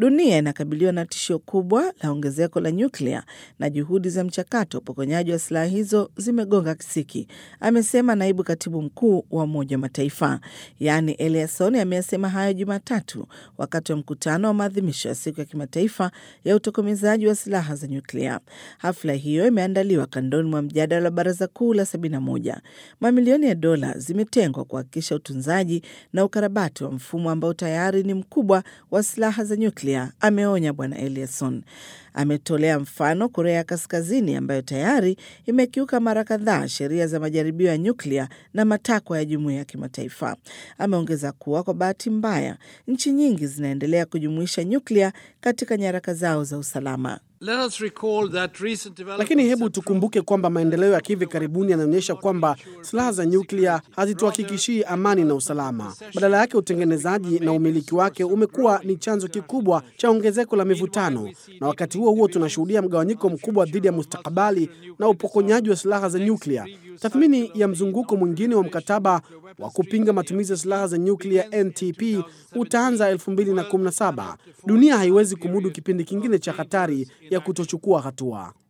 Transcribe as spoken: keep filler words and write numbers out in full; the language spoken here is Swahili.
Dunia inakabiliwa na tishio kubwa la ongezeko la nyuklia na juhudi za mchakato upokonyaji wa silaha hizo zimegonga kisiki, amesema naibu katibu mkuu wa Umoja wa Mataifa. Yaani Eliasson amesema hayo Jumatatu wakati wa mkutano wa maadhimisho ya siku ya kimataifa ya utokomezaji wa silaha za nyuklia. Hafla hiyo imeandaliwa kandoni mwa mjadala wa Baraza Kuu la sabini na moja. Mamilioni ya dola zimetengwa kuhakikisha utunzaji na ukarabati wa mfumo ambao tayari ni mkubwa wa silaha za nyuklia, ameonya Bwana Eliasson. Ametolea mfano Korea ya Kaskazini ambayo tayari imekiuka mara kadhaa sheria za majaribio ya nyuklia na matakwa ya jumuiya ya kimataifa. Ameongeza kuwa kwa bahati mbaya, nchi nyingi zinaendelea kujumuisha nyuklia katika nyaraka zao za usalama. Lakini hebu tukumbuke kwamba maendeleo ya hivi karibuni yanaonyesha kwamba silaha za nyuklia hazituhakikishii amani na usalama. Badala yake, utengenezaji na umiliki wake umekuwa ni chanzo kikubwa cha ongezeko la mivutano, na wakati huo huo tunashuhudia mgawanyiko mkubwa dhidi ya mustakabali na upokonyaji wa silaha za nyuklia. Tathmini ya mzunguko mwingine wa mkataba wa kupinga matumizi ya silaha za nyuklia N T P utaanza elfu mbili na kumi na saba. Dunia haiwezi kumudu kipindi kingine cha hatari ya kutochukua hatua.